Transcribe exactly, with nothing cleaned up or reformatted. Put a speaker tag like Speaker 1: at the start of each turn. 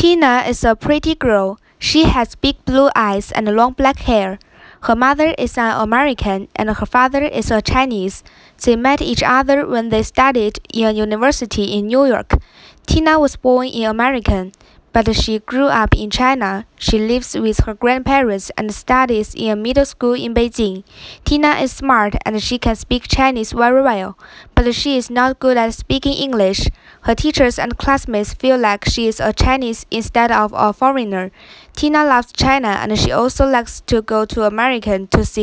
Speaker 1: Tina is a pretty girl. She has big blue eyes and long black hair. Her mother is an American and her father is a Chinese. They met each other when they studied in a university in New York. Tina was born in America, but she grew up in China. She lives with her grandparents and studies in a middle school in Beijing. Tina is smart and she can speak Chinese very well, but she is not good at speaking English. Her teachers and classmates feel like she is a Chinese instead of a foreigner. Tina loves China and she also likes to go to America to see